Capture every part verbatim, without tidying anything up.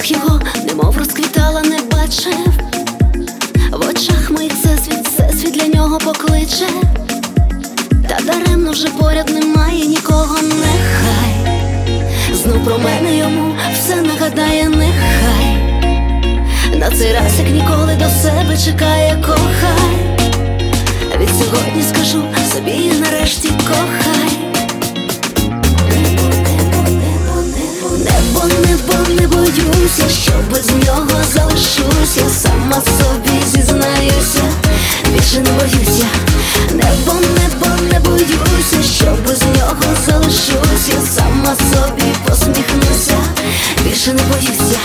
очах його, немов розквітала, не бачив. В очах моїх всесвіт, всесвіт для нього покличе. Та даремно вже поряд немає нікого, нехай знов про мене йому все нагадає, нехай на цей раз, як ніколи, до себе чекає, кохай. Від сьогодні скажу собі нарешті кохай. Небо, небо, не боюся, що без нього залишуся. Сама собі зізнаюся, більше не боюся. Небо, небо, не боюся, що без нього залишуся. Сама собі посміхнуся, більше не боюся.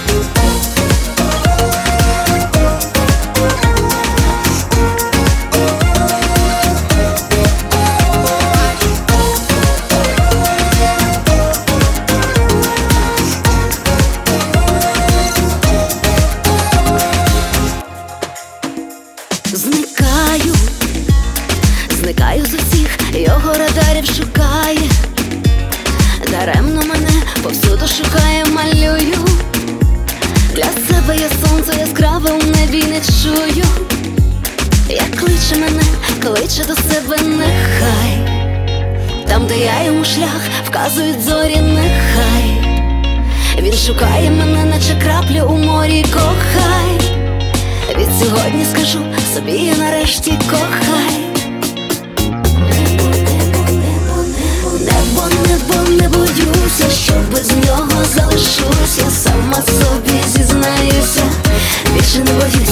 Зникаю, зникаю з усіх, його радарів шукає. Даремно мене повсюду шукає, малюю. Для себе я сонце яскраве у небі не чую. Як кличе мене, кличе до себе, нехай там, де я йому шлях, вказують зорі, нехай він шукає мене, наче краплю у морі, кохай. Від сьогодні скажу собі нарешті кохай. Небо, небо, не боюся, що без нього залишуся. Сама собі зізнаюся, більше не боюся.